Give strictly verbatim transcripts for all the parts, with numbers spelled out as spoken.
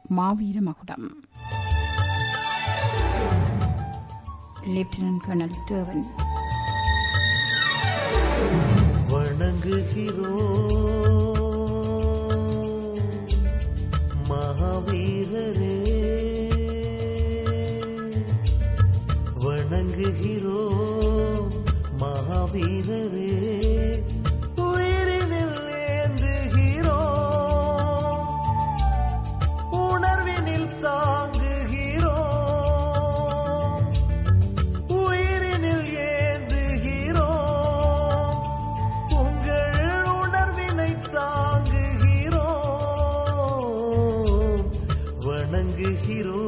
மாவீர மகுடம். Lieutenant colonel தேவன். வணங்குகிறோம் மகாவீரரே, வணங்குகிறோம் மகாவீரரே, உயிரினில் ஏந்துகிறோம், உணர்வினில் தாங்குகிறோம், உயிரினில் ஏந்துகிறோம், உங்கள் உணர்வினை தாங்குகிறோம், வணங்குகிறோம்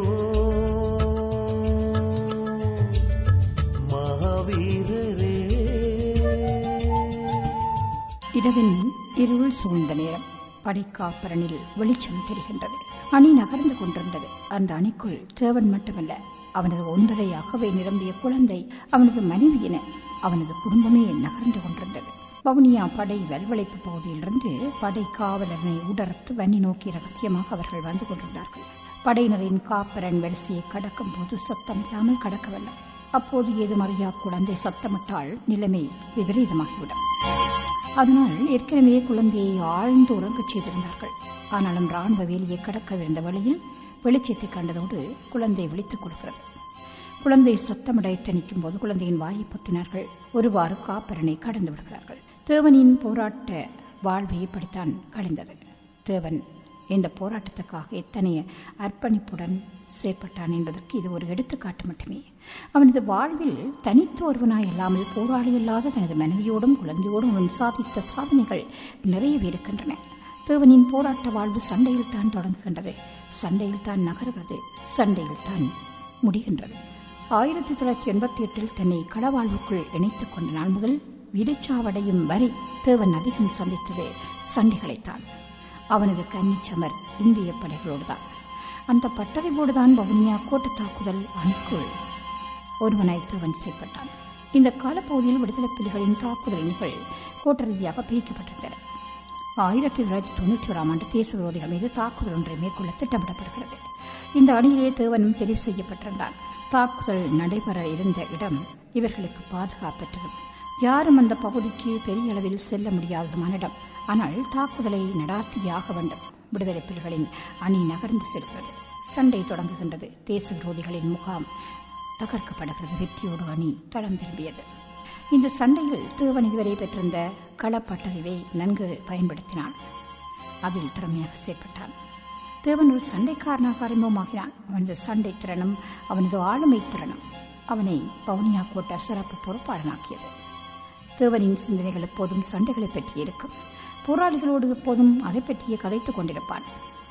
மகாவீரரே. இரவின் இருள் சூழ்ந்த நேரம். படைக்காப்பரனில் வெளிச்சம் தெரிகின்றது. அணி நகர்ந்து கொண்டிருந்தது. அந்த அணிக்குள் தேவன் மட்டுமல்ல, அவனது ஒன்றரை அகவை நிரம்பிய குழந்தை, அவனது மனைவி என அவனது குடும்பமே நகர்ந்து கொண்டிருந்தது. வவுனியா படை வல்வளைப்பு பகுதியிலிருந்து படை காவலனை உடர்த்து வன்னி நோக்கி ரகசியமாக அவர்கள் வந்து கொண்டிருந்தார்கள். படையினரின் காப்பரன் வரிசையை கடக்கும் போது சத்தம் இல்லாமல் கடக்கவில்லை. அப்போது ஏதும் அறியா குழந்தை சத்தமிட்டால் நிலைமை விபரீதமாகிவிடும். அதனால் ஏற்கனவே குழந்தையை ஆழ்ந்து உறங்கச் செய்திருந்தார்கள். ஆனாலும் ராணுவ வேலியை கடக்கவிருந்த வழியில் வெளிச்சத்தை கண்டதோடு குழந்தை விழித்துக் கொடுக்கிறது. குழந்தை சத்தமிட எத்தனிக்கும் போது குழந்தையின் வாயை பொத்தினார்கள். ஒருவாறு காப்பரனை கடந்து விடுகிறார்கள். தேவனின் போராட்ட வாழ்வை இப்படித்தான் கழிந்தது. தேவன் இந்த போராட்டத்துக்காக எத்தனைய அர்ப்பணிப்புடன் செயற்பட்டான் என்பதற்கு இது ஒரு எடுத்துக்காட்டு மட்டுமே. அவனது வாழ்வில் தனித்து ஒருவனாய் இல்லாமல் போராளி இல்லாத தனது மனைவியோடும் குழந்தையோடும் அவன் சாதித்த சாதனைகள் நிறையவே இருக்கின்றன. தேவனின் போராட்ட வாழ்வு சண்டையில் தான் தொடங்குகின்றது, சண்டையில் தான் நகர்கிறது, சண்டையில் தான் முடிகின்றது. ஆயிரத்தி தொள்ளாயிரத்தி எண்பத்தி எட்டில் தன்னை களவாழ்வுக்குள் இணைத்துக் கொண்ட நாள் முதல் விருச்சாவடையும் வரை தேவன் அதிகம் சந்தித்தது சண்டைகளைத்தான். அவனது கன்னிச்சமர் இந்திய படைகளோடுதான். அந்த பட்டறைவோடுதான் வவுனியா கோட்டு தாக்குதல் அணிக்குள் ஒருவனாய் தேவன் செயல்பட்டான். இந்த காலப்பகுதியில் விடுதலை புலிகளின் தாக்குதல் அணிகள் கோட்ட ரீதியாக பிரிக்கப்பட்டிருந்தன. ஆயிரத்தி தொள்ளாயிரத்தி தொன்னூற்றி ஓராம் ஆண்டு தேச விரோதிகள் மீது தாக்குதல் ஒன்றை மேற்கொள்ள திட்டமிடப்படுகிறது. இந்த அணியிலே தேவனும் தெரிவு செய்யப்பட்டிருந்தான். தாக்குதல் நடைபெற இருந்த இடம் இவர்களுக்கு பாதுகாப்பற்றது. யாரும் அந்த பகுதிக்கு பெரிய அளவில் செல்ல முடியாததுமான இடம். ஆனால் தாக்குதலை நடாத்தியாக வேண்டும். விடுதலை புலிகளின் அணி நகர்ந்து செல்கிறது. சண்டை தொடங்குகின்றது. தேச விரோதிகளின் முகாம் தகர்க்கப்படுகிறது. வெற்றியோடு அணி தடம் திரும்பியது. இந்த சண்டையில் தேவன் இதுவரை பெற்றிருந்த களப்பட்டறிவை நன்கு பயன்படுத்தினான். அதில் திறமையாக செயற்பட்டான். தேவன் ஒரு சண்டைக்காரனாக அறிமுகமாகினான். அவனது சண்டை திறனும் அவனது ஆளுமை திறனும் அவனை வவுனியா கோட்ட சிறப்பு பொறுப்பாளனாக்கியது. தேவனின் சிந்தனைகள் எப்போதும் சண்டைகளை பற்றி இருக்கும். போராளிகளோடு எப்போதும் அதை பற்றியே கதைத்துக் கொண்டிருப்பான்.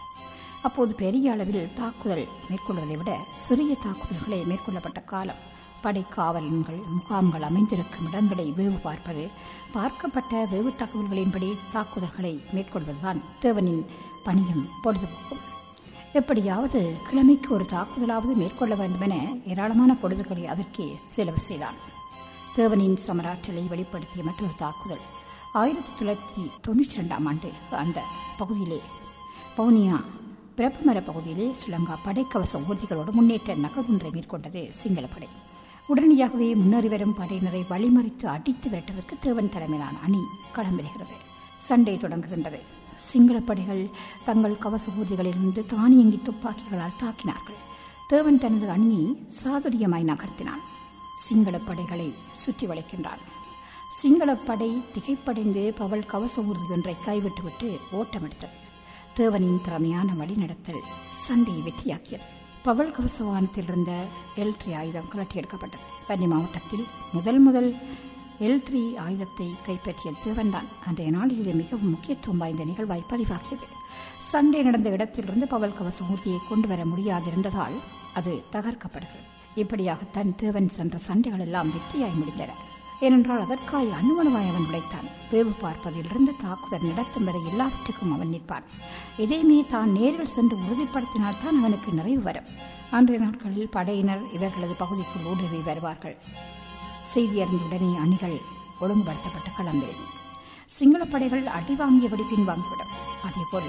அப்போது பெரிய அளவில் தாக்குதல் மேற்கொள்வதை விட சிறிய தாக்குதல்களை மேற்கொள்ளப்பட்ட காலம். படை காவலன்கள் முகாம்கள் அமைந்திருக்கும் இடங்களை வேவு பார்ப்பது, பார்க்கப்பட்ட வேவு தகவல்களின்படி தாக்குதல்களை மேற்கொள்வதுதான் தேவனின் பணியும் பொழுதுபோக்கும். எப்படியாவது கிழமைக்கு ஒரு தாக்குதலாவது மேற்கொள்ள வேண்டும் என ஏராளமான பொழுதுகளை அதற்கே செலவு செய்தான். தேவனின் சமராற்றலை வெளிப்படுத்திய மற்றொரு தாக்குதல் ஆயிரத்தி தொள்ளாயிரத்தி தொன்னூற்றி இரண்டாம் ஆண்டு அந்த பகுதியிலே வவுனியா பிறப்புமர பகுதியிலே ஸ்ரீலங்கா படைக்கவச ஊர்திகளோடு முன்னேற்ற நகர்வொன்றை மேற்கொண்டது சிங்களப்படை. உடனடியாகவே முன்னேறி வரும் படையினரை வழிமறித்து அடித்து விரட்டுவதற்கு தேவன் தலைமையிலான அணி களமிடுகிறது. சண்டை தொடங்குகின்றது. சிங்களப்படைகள் தங்கள் கவச ஊர்திகளிலிருந்து தானியங்கி துப்பாக்கிகளால் தாக்கினார்கள். தேவன் தனது அணியை சாதுரியமாய் நகர்த்தினான். சிங்கள படைகளை சுற்றி வளைக்கின்றான். சிங்களப்படை திகைப்படைந்து பவல் கவச ஊர்தி ஒன்றை கைவிட்டுவிட்டு ஓட்டமெடுத்தது. தேவனின் திறமையான வழிநடத்தல் சண்டையை வெற்றியாக்கியது. பவல் கவச வாகனத்தில் இருந்த எல் த்ரீ ஆயுதம் கலட்டி எடுக்கப்பட்டது. வன்னி மாவட்டத்தில் முதல் முதல் எல் த்ரீ ஆயுதத்தை கைப்பற்றிய தேவன்தான் அன்றைய நாளில் இது மிகவும் முக்கியத்துவம் வாய்ந்த நிகழ்வாய் பதிவாகியது. சண்டை நடந்த இடத்திலிருந்து பவல் கவச ஊர்தியை கொண்டு வர முடியாதிருந்ததால் அது தகர்க்கப்படுகிறது. இப்படியாக தன் தேவன் சென்ற சண்டைகள் எல்லாம் வெற்றியாய் முடிந்தன. ஏனென்றால் அதற்காய் அணுவணுவாய் அவன் உழைத்தான். வேவு பார்ப்பதிலிருந்து தாக்குதல் நடத்தும் வரை எல்லாவற்றுக்கும் அவன் நிற்பான். இதையுமே தான் நேரில் சென்று உறுதிப்படுத்தினால்தான் அவனுக்கு நிறைவு வரும். அன்றைய நாட்களில் படையினர் இவர்களது பகுதிக்குள் ஊடுருவி வருவார்கள். செய்தி அறிந்தவுடனே அணிகள் ஒழுங்குபடுத்தப்பட்ட களம்பெறும். சிங்கள படைகள் அடி வாங்கியபடி பின்வாங்கிவிடும். அதேபோல்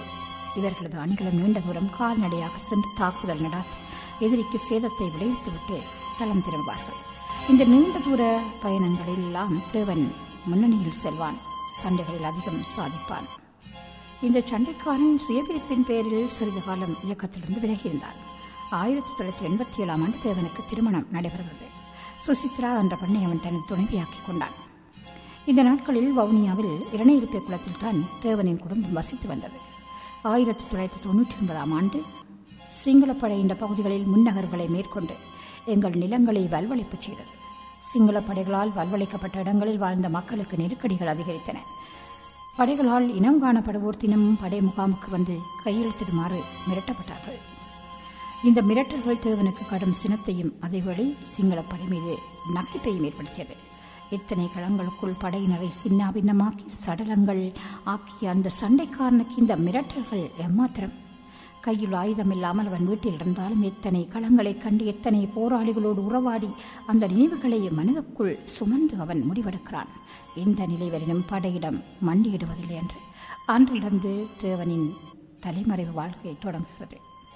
இவர்களது அணிகளும் நீண்ட தூரம் கால்நடையாக சென்று தாக்குதல் நடாத்தி எதிரிக்கு சேதத்தை விளைவித்துவிட்டு தளம் திரும்புவார்கள். இந்த நீண்ட தூர பயணங்களில் எல்லாம் தேவன் முன்னணியில் செல்வான், சண்டைகளில் அதிகம் சாதிப்பான். இந்த சண்டைக்காரன் சுயபிரிப்பின் பேரில் சிறிது காலம் இயக்கத்திலிருந்து விலகியிருந்தார். ஆயிரத்தி தொள்ளாயிரத்தி எண்பத்தி ஏழாம் ஆண்டு தேவனுக்கு திருமணம் நடைபெறுகிறது. சுசித்ரா என்ற பெண்ணை அவன் தனது துணைவியாக்கிக் கொண்டான். இந்த நாட்களில் வவுனியாவில் இரணையிருப்பை குளத்தில் தான் தேவனின் குடும்பம் வசித்து வந்தது. ஆயிரத்தி தொள்ளாயிரத்தி தொன்னூற்றி ஒன்பதாம் ஆண்டு சிங்களப்படை இந்த பகுதிகளில் முன்னகர்வுகளை மேற்கொண்டு எங்கள் நிலங்களை வல்வளைப்பு செய்தது. சிங்கள படைகளால் வல்வளைக்கப்பட்ட இடங்களில் வாழ்ந்த மக்களுக்கு நெருக்கடிகள் அதிகரித்தன. படைகளால் இனம் காணப்படுவோர் தினமும் படை முகாமுக்கு வந்து கையெழுத்திடுமாறு மிரட்டப்பட்டார்கள். இந்த மிரட்டல்கள் தேவனுக்கு கடும் சினத்தையும் அதேவேளை சிங்களப்படை மீது நகைப்பையும் ஏற்படுத்தியது. இத்தனை களங்களுக்குள் படையினரை சின்னாபின்னமாக்கி சடலங்கள் ஆக்கிய அந்த சண்டைக்காரனுக்கு இந்த மிரட்டல்கள் எம்மாத்திரம்? கையில் ஆயுதம் இல்லாமல் அவன் வீட்டில் இருந்தாலும் எத்தனை களங்களைக் கண்டு எத்தனை போராளிகளோடு உறவாடி அந்த நினைவுகளை மனதுக்குள் சுமந்து அவன் முடிவெடுக்கிறான். இந்த நிலைவரினும் படையிடம் மண்டியிடுவதில்லை என்று. அன்றிலிருந்து தேவனின் தலைமறைவு வாழ்க்கை தொடங்குகிறது.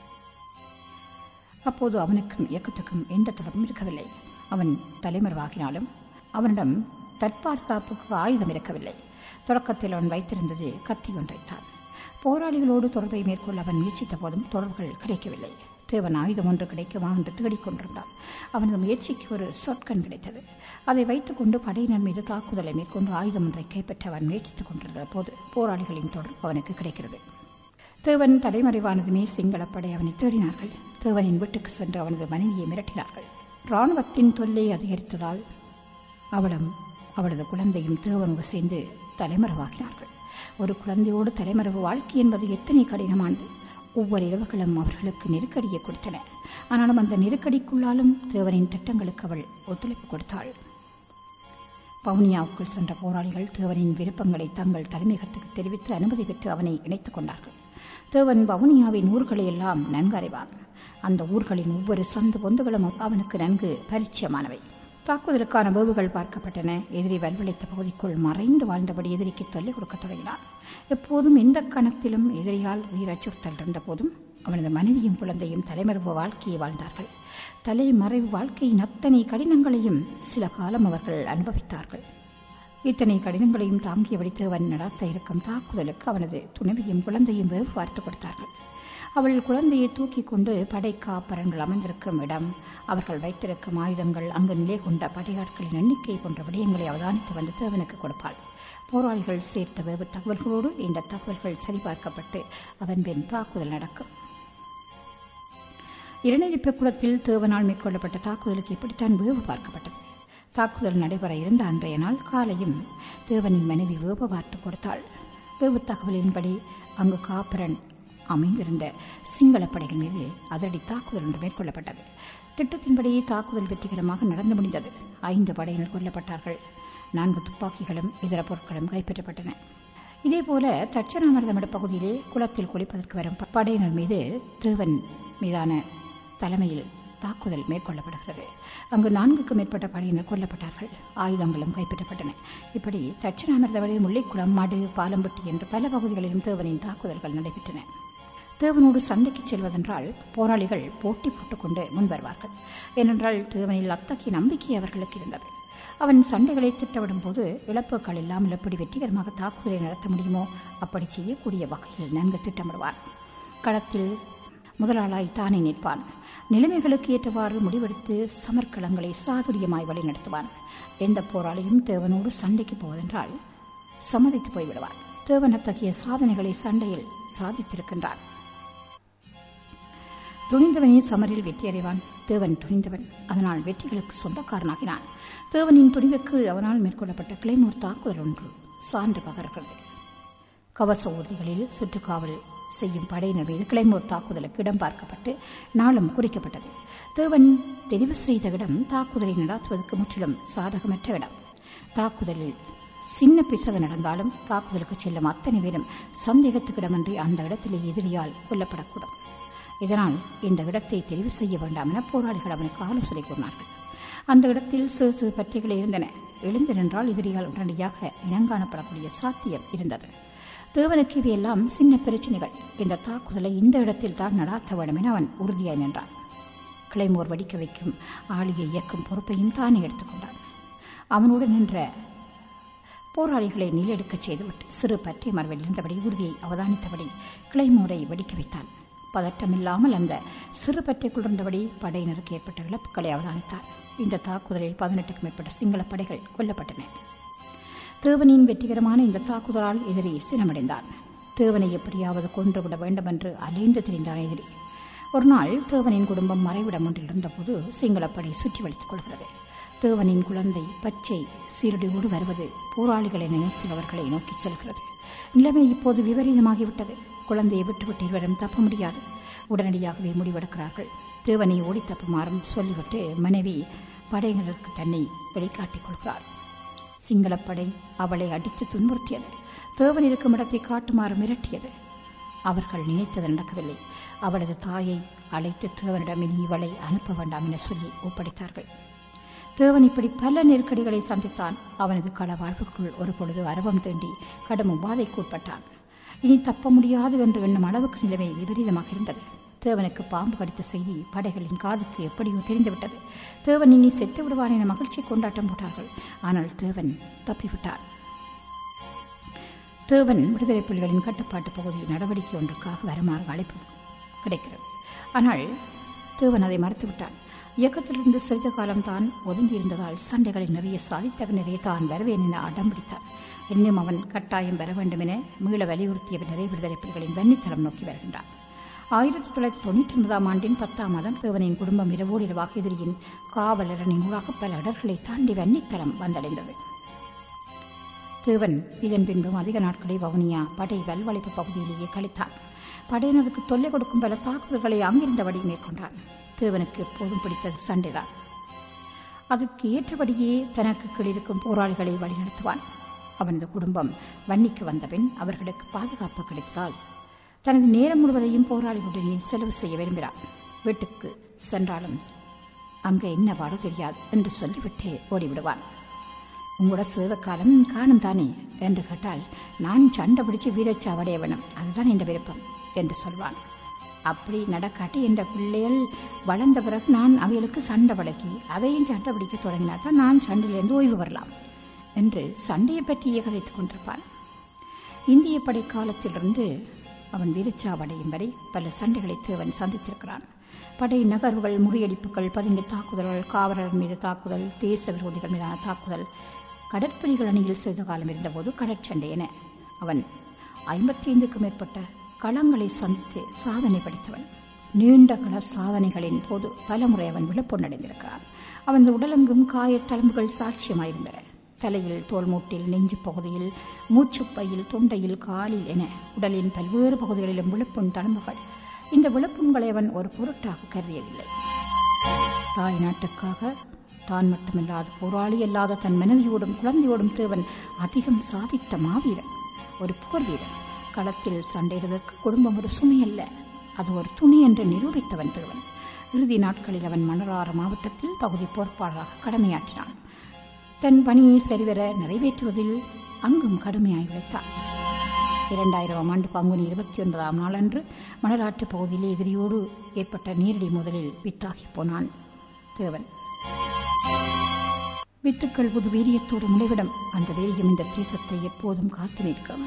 அப்போது அவனுக்கும் இயக்கத்துக்கும் எந்த தொடர்பும் இருக்கவில்லை. அவன் தலைமறைவாகினாலும் அவனிடம் தற்பாதுகாப்புக்கு ஆயுதம் இருக்கவில்லை. தொடக்கத்தில் அவன் வைத்திருந்தது கத்தி ஒன்றைத்தான். போராளிகளோடு தொடர்பை மேற்கொள்ள அவன் முயற்சித்த போதும் தொடர்புகள் கிடைக்கவில்லை. தேவன் ஆயுதம் ஒன்று கிடைக்குமா என்று தேடிக்கொண்டிருந்தான். அவனது முயற்சிக்கு ஒரு சொற்கன் கிடைத்தது. அதை வைத்துக் கொண்டு படையினர் மீது தாக்குதலை மேற்கொண்டு ஆயுதம் ஒன்றை கைப்பற்ற அவன் முயற்சித்துக் கொண்டிருந்த போது போராளிகளின் தொடர்பு அவனுக்கு கிடைக்கிறது. தேவன் தலைமறைவானதுமே சிங்களப்படை அவனை தேடினார்கள். தேவனின் வீட்டுக்கு சென்று அவனது மனைவியை மிரட்டினார்கள். இராணுவத்தின் தொல்லை அதிகரித்ததால் அவளும் அவளது குழந்தையும் தேவனோடு சேர்ந்து தலைமறைவாகினார்கள். ஒரு குழந்தையோடு தலைமறைவு வாழ்க்கை என்பது எத்தனை கடினமானது! ஒவ்வொரு இரவுகளும் அவர்களுக்கு நெருக்கடியை கொடுத்தன. ஆனாலும் அந்த நெருக்கடிக்குள்ளாலும் தேவனின் திட்டங்களுக்கு அவள் ஒத்துழைப்பு கொடுத்தாள். வவுனியாவுக்குள் சென்ற போராளிகள் தேவனின் விருப்பங்களை தங்கள் தலைமையகத்துக்கு தெரிவித்து அனுமதி பெற்று அவனை இணைத்துக் கொண்டார்கள். தேவன் வவுனியாவின் ஊர்களை எல்லாம் நன்கு அறிவான். அந்த ஊர்களின் ஒவ்வொரு சொந்த பொந்துகளும் அவனுக்கு நன்கு பரிச்சயமானவை. தாக்குதலுக்கான வேவுகள் பார்க்கப்பட்டன. எதிரி வல்வளைத்த பகுதிக்குள் மறைந்து வாழ்ந்தபடி எதிரிக்கு தொல்லை கொடுக்க தொடங்கினான். எப்போதும் எந்த கணத்திலும் எதிரியால் உயிர் அச்சுறுத்தல் இருந்த போதும் அவனது மனைவியும் குழந்தையும் தலைமறைவு வாழ்க்கையை வாழ்ந்தார்கள். தலைமறைவு வாழ்க்கையின் அத்தனை கடினங்களையும் சில காலம் அவர்கள் அனுபவித்தார்கள். இத்தனை கடினங்களையும் தாங்கியபடி தேவன் நடாத்த இருக்கும் தாக்குதலுக்கு அவனது துணைவியும் குழந்தையும் வேவு பார்த்து கொடுத்தார்கள். அவள் குழந்தையை தூக்கி கொண்டு படைக்காப்பரன்கள் அமர்ந்திருக்கும் இடம், அவர்கள் வைத்திருக்கும் ஆயுதங்கள், அங்கு நிலை கொண்ட படையாட்களின் எண்ணிக்கை போன்ற விடயங்களை அவதானித்து வந்து தேவனுக்கு கொடுப்பாள். போராளிகள் சேர்த்த வேவு தகவல்களோடு இந்த தகவல்கள் சரிபார்க்கப்பட்டு அதன் பின் தாக்குதல் நடக்கும். இரணையிருப்பு குளத்தில் தேவனால் மேற்கொள்ளப்பட்ட தாக்குதலுக்கு இப்படித்தான் வேவு பார்க்கப்பட்டது. தாக்குதல் நடைபெற இருந்த அன்றைய நாள் காலையும் தேவனின் மனைவி வேவு பார்த்து கொடுத்தாள். வேவு தகவலின்படி அங்கு காப்பரன் அமைந்திருந்த சிங்கள படைகள் மீது அதிரடி தாக்குதல் ஒன்று மேற்கொள்ளப்பட்டது. திட்டத்தின்படி தாக்குதல் வெற்றிகரமாக நடந்து முடிந்தது. ஐந்து படையினர் கொல்லப்பட்டார்கள். நான்கு துப்பாக்கிகளும் இதர பொருட்களும் கைப்பற்றப்பட்டன. இதேபோல தட்சணாமிரதமட பகுதியிலே குளத்தில் குளிப்பதற்கு வரும் படையினர் மீது தேவன் மீதான தலைமையில் தாக்குதல் மேற்கொள்ளப்படுகிறது. அங்கு நான்குக்கும் மேற்பட்ட படையினர் கொல்லப்பட்டார்கள். ஆயுதங்களும் கைப்பற்றப்பட்டன. இப்படி தட்சணாமிரதமடை, முல்லைக்குளம், மடு, பாலம்பட்டி என்று பல பகுதிகளிலும் தேவனின் தாக்குதல்கள் நடைபெற்றன. தேவனோடு சண்டைக்கு செல்வதென்றால் போராளிகள் போட்டி போட்டுக்கொண்டு முன்வருவார்கள். ஏனென்றால் தேவனில் அத்தகைய நம்பிக்கை அவர்களுக்கு இருந்தது. அவன் சண்டைகளை திட்டமிடும் போது இழப்புகள் இல்லாமல் எப்படி வெற்றிகரமாக தாக்குதலை நடத்த முடியுமோ அப்படி செய்யக்கூடிய வகையில் நன்கு திட்டமிடுவார். களத்தில் முதலாளாய் தானே நிற்பான். நிலைமைகளுக்கு ஏற்றவாறு முடிவெடுத்து சமர்க்களங்களை சாதுரியமாய் வழி நடத்துவான். எந்த போராளியும் தேவனோடு சண்டைக்கு போவதென்றால் சம்மதித்து போய்விடுவார். தேவன் அத்தகைய சாதனைகளை சண்டையில் சாதித்திருக்கின்றார். துணிந்தவனின் சமரில் வெற்றியடைவான். தேவன் துணிந்தவன், அதனால் வெற்றிகளுக்கு சொந்தக்காரனாகினான். தேவனின் துணிவுக்கு அவனால் மேற்கொள்ளப்பட்ட கிளைமோர் தாக்குதல் ஒன்று சான்று பகர்கிறது. கவச ஊர்திகளில் சுற்றுக்காவல் செய்யும் படையினர் மீது கிளைமோர் தாக்குதலுக்கு இடம் பார்க்கப்பட்டு நாளும் குறிக்கப்பட்டது. தேவன் தெரிவு செய்த இடம் தாக்குதலை நடாத்துவதற்கு முற்றிலும் சாதகமற்ற இடம். தாக்குதலில் சின்ன பிசகு நடந்தாலும் தாக்குதலுக்கு செல்லும் அத்தனை பேரும் சந்தேகத்துக்கிடமின்றி அந்த இடத்திலே எதிரியால் கொல்லப்படக்கூடும். இதனால் இந்த இடத்தை தெரிவு செய்ய வேண்டாம் என போராளிகள் அவனுக்கு ஆலோசனை கூறினார்கள். அந்த இடத்தில் சிறு சிறு பற்றிகள் இருந்தன. எழுந்து நின்றால் எதிரியால் உடனடியாக இனங்காணப்படக்கூடிய சாத்தியம் இருந்தது. தேவனுக்கு இவையெல்லாம் சின்ன பிரச்சனைகள். இந்த தாக்குதலை இந்த இடத்தில் தான் நடாத்த வேண்டும் என அவன் உறுதியாய் நின்றான். கிளைமோர் வடிக்க வைக்கும் ஆளியை இயக்கும் பொறுப்பையும் தானே எடுத்துக்கொண்டான். அவனோடு நின்ற போராளிகளை நிலெடுக்கச் செய்துவிட்டு சிறு பற்றி மரபில் இருந்தபடி உறுதியை அவதானித்தபடி கிளைமோரை வெடிக்க வைத்தான். பதற்றமில்லாமல் அந்த சிறு பற்றைக்குள் இருந்தபடி படையினருக்கு ஏற்பட்ட இழப்புகளை அவதானித்தான். இந்த தாக்குதலில் பதினெட்டுக்கும் மேற்பட்ட சிங்கள படைகள் கொல்லப்பட்டன. தேவனின் வெற்றிகரமான இந்த தாக்குதலால் எதிரி சினமடைந்தான். தேவனை எப்படியாவது கொன்றுவிட வேண்டும் என்று அலைந்து திரிந்தான் எதிரி. ஒரு நாள் தேவனின் குடும்பம் மறைவிடம் ஒன்றில் இருந்தபோது சிங்களப்படை சுற்றி வளைத்துக் கொள்கிறது. தேவனின் குழந்தை பச்சை சீருடையோடு வருவது போராளிகளை நினைத்து அவர்களை நோக்கி செல்கிறது. நிலைமை இப்போது விபரீதமாகிவிட்டது. குழந்தையை விட்டுவிட்டு இருவரும் தப்ப முடியாது. உடனடியாகவே முடிவெடுக்கிறார்கள். தேவனை ஓடி தப்புமாறும் சொல்லிவிட்டு மனைவி படையினருக்கு தன்னை வெளிக்காட்டிக் கொள்கிறார். சிங்களப்படை அவளை அடித்து துன்புறுத்தியது. தேவன் இருக்கும் இடத்தை காட்டுமாறு மிரட்டியது. அவர்கள் நினைத்தது நடக்கவில்லை. அவளது தாயை அழைத்து தேவனிடம் இனி இவளை அனுப்ப வேண்டாம் என சொல்லி ஒப்படைத்தார்கள். தேவன் இப்படி பல நெருக்கடிகளை சந்தித்தான். அவனது கள வாழ்வுக்குள் ஒரு பொழுது அரவம் தீண்டி கடும் உபாதைக்கு உட்பட்டான். இனி தப்ப முடியாது என்று எண்ணும் அளவுக்கு நிலைமை விபரீதமாக இருந்தது. தேவனுக்கு பாம்பு கடித்த செய்தி படைகளின் காதுக்கு எப்படியோ தெரிந்துவிட்டது. தேவன் இனி செத்து விடுவான் என மகிழ்ச்சி கொண்டாட்டம் போட்டார்கள். ஆனால் தேவன் தப்பிவிட்டார். தேவன் விடுதலை புலிகளின் கட்டுப்பாட்டு பகுதியில் நடவடிக்கை ஒன்றுக்காக வருமாறு அழைப்பு கிடைக்கிறது. ஆனால் தேவன் அதை மறுத்துவிட்டான். இயக்கத்திலிருந்து சிறிது காலம் தான் ஒதுங்கியிருந்ததால் சண்டைகளை நிறைய சாதித்தவனரே தான் வருவேன் என அடம்பிடித்தான். இன்னும் அவன் கட்டாயம் வர வேண்டும் என மீள வலியுறுத்திய பின்னரே விடுதலை புலிகளின் வன்னித்தளம் நோக்கி வருகின்றான். ஆயிரத்தி தொள்ளாயிரத்தி தொண்ணூற்றி ஒன்பதாம் ஆண்டின் பத்தாம் மாதம் தேவனின் குடும்பம் இரவோடு இரவாக எதிரியின் காவலரனின் ஊடாக பல இடர்களை தாண்டி வன்னித்தளம் வந்தடைந்தது. தேவன் இதன் பின்பும் அதிக நாட்களை வவுனியா படை வல்வளைப்பு பகுதியிலேயே கழித்தான். படையினருக்கு தொல்லை கொடுக்கும் பல தாக்குதல்களை அங்கிருந்தபடி மேற்கொண்டான். தேவனுக்கு எப்போதும் பிடித்தது சண்டைதான். அதற்கு ஏற்றபடியே தனக்கு கீழிருக்கும் போராளிகளை வழிநடத்துவான். அவனது குடும்பம் வன்னிக்கு வந்தபின் அவர்களுக்கு பாதுகாப்பு கிடைத்தால் தனது நேரம் முழுவதையும் போராளிகளுடனே செலவு செய்ய விரும்பினான். வீட்டுக்கு சென்றாலும் அங்கே என்ன வாடோ தெரியாது என்று சொல்லிவிட்டு ஓடிவிடுவான். உங்களோட சேவக்காலம் காணும் தானே என்று கேட்டால் நான் சண்டை பிடிச்சு வீரச்சாவடைய வேணும், அதுதான் என் விருப்பம் என்று சொல்வான். அப்படி நடக்காட்டி என்ற பிள்ளைகள் வளர்ந்த பிறகு நான் அவைகளுக்கு சண்டை பழக்கி அதையும் சண்டை பிடிக்க தொடங்கினால்தான் நான் சண்டையிலிருந்து ஓய்வு வரலாம் என்று சண்டையை பற்றியே கதைத்துக் கொண்டிருப்பான். இந்திய படை காலத்திலிருந்து அவன் வீரச்சாவடையும் வரை பல சண்டைகளை தேவன் சந்தித்திருக்கிறான். படை நகர்வுகள், முறியடிப்புகள், பதுங்கி தாக்குதல்கள், காவலர் மீது தாக்குதல், தேச விரோதிகள் மீதான தாக்குதல், கடற்புலிகள் அணியில் சிறிது காலம் இருந்தபோது கடற்சண்டை என அவன் ஐம்பத்தி ஐந்துக்கும் மேற்பட்ட களங்களை சந்தித்து சாதனை படைத்தவன். நீண்ட கள சாதனைகளின் போது பலமுறை அவன் விழுப்புணடைந்திருக்கிறான். அவன் உடலெங்கும் காயத்தழும்புகள் சாட்சியமாயிருந்தன. தலையில், தோல்மூட்டில், நெஞ்சு பகுதியில், மூச்சுப்பையில், தொண்டையில், காலில் என உடலின் பல்வேறு பகுதிகளிலும் விழுப்புண் தழும்புகள். இந்த விழுப்புண்களை அவன் ஒரு பொருட்டாக கருதியதில்லை. தாய் நாட்டுக்காக தான் மட்டுமில்லாத போராளி அல்லாத தன் மனைவியோடும் குழந்தையோடும் தேவன் அதிகம் சாதித்த மாவீரன், ஒரு போர் வீரன். களத்தில் சண்டையிடுவதற்கு குடும்பம் ஒரு சுமை அல்ல, அது ஒரு துணி என்று நிரூபித்தவன் தேவன். இறுதி நாட்களில் அவன் மணராறு மாவட்டத்தில் பகுதி பொறுப்பாளராக கடமையாற்றினான். தன் பணியை சரிவர நிறைவேற்றுவதில் அங்கும் கடுமையாய் உழைத்தார். இரண்டாயிரம் ஆண்டு பங்குனி இருபத்தி ஒன்பதாம் நாளன்று மணலாற்று பகுதியிலே எதிரியோடு ஏற்பட்ட நேரடி முதலில் வித்தாகி போனான் தேவன். வித்துக்கள் புது வீரியத்தோடு முளைவிடும். அந்த வீரியம் இந்த தேசத்தை எப்போதும் காத்து நிற்கும்.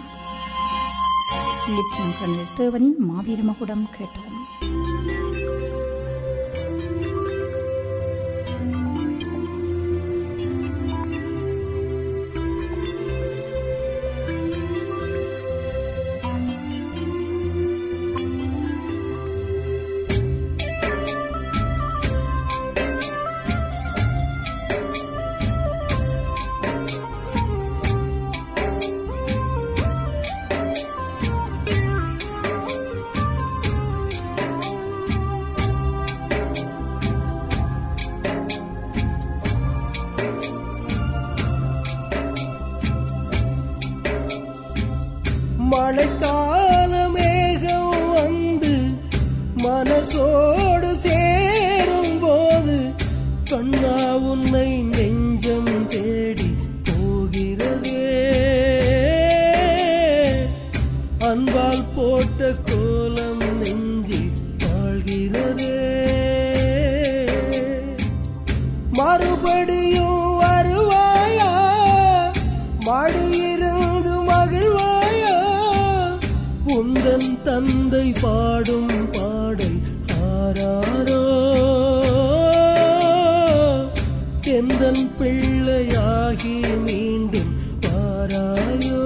லெப்டினன்ட் கர்னல் தேவனின் மாவீர மகுடம் கேட்டோம். மழைக்கால மேகம் வந்து மனசோடு சேரும் போது கண்ணா உன்னை நெஞ்சம் தேடி போகிறதே. உந்தன் தந்தை பாடும் பாடல் ஆராரோ எந்தன் பிள்ளையாகி மீண்டும் வாராயோ.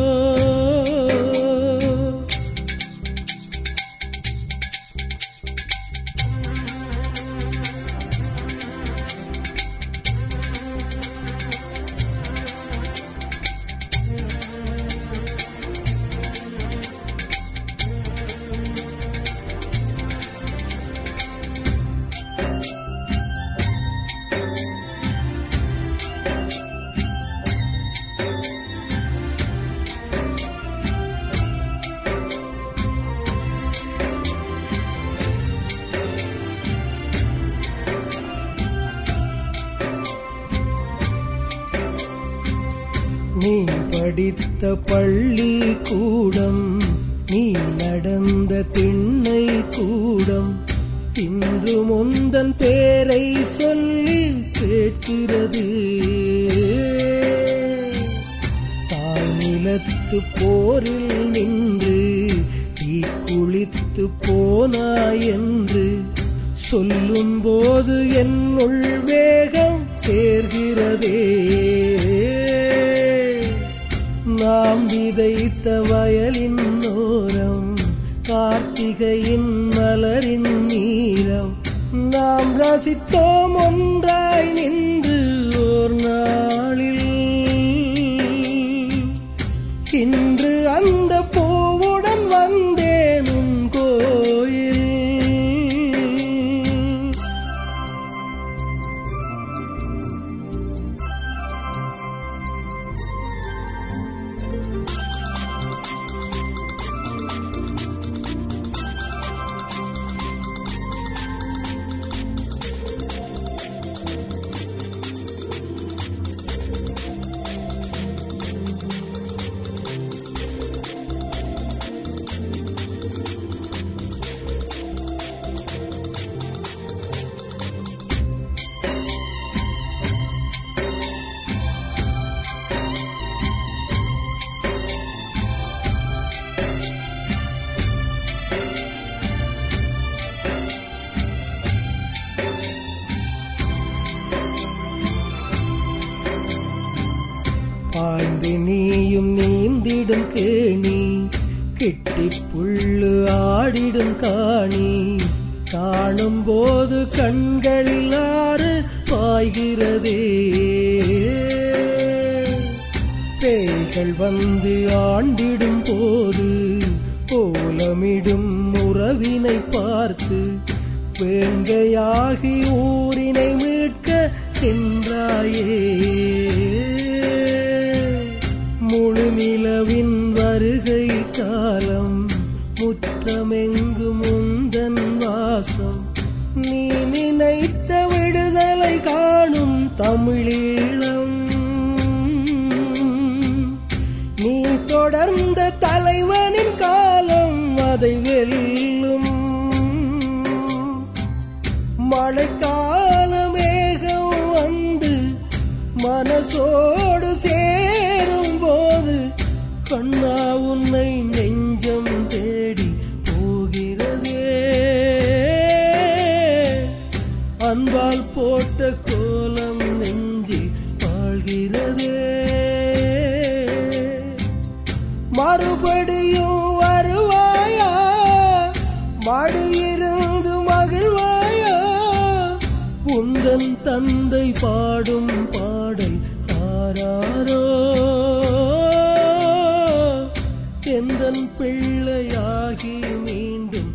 நீ படித்த பள்ளி கூடம், நீ நடந்த திண்ணை கூடம், இன்று முந்தன் பேரை சொல்லி கேட்கிறது. தாய் நிலத்து போரில் நின்று தீ குளித்து போனாய் என்று சொல்லும் போது என்னுள் வேகம் சேர்கிறதே. நாம் விதைத்த வயலின் ஓரம் கார்த்திகையின் மலரின் நீரம், நாம் ரசித்தோம் ஒன்றாய் நின்று ஓர் நாளில். இன்று அந்த பூவுடன் வந்தேன் உன் கோயில். பாய்ந்து நீயும் நீந்திடும் கேணி, கெட்டி புல்லு ஆடிடும் காணி, காணும் போது கண்களில் ஆறு பாய்கிறதே. பேய்கள் வந்து ஆண்டிடும் போது கோலமிடும் உறவினை பார்த்து வேங்கையாகி ஊரினை மீட்க சென்றாயே. முழு நிலவின் வருகை காலம், முற்றமெங்கும் உந்தன் வாசம், நீ நினைத்த விடுதலை காணும் தமிழீழம். நீ தொடர்ந்த தலைவனின் காலம் அதை வெல்லும். மழைக்கால மேகம் வந்து மனசோடு சேரும் போது கண்ணா உன்னை நெஞ்சம் தேடி போகிறதே. அன்பால் போட்ட கோலம் நெஞ்சி வாழ்கிறதே. மறுபடியும் வருவாயா, மடியிருந்து மகிழ்வாயா, உந்தன் தந்தை பாடும் பாடல் ஆராரோ எந்தன் பிள்ளையாகி மீண்டும்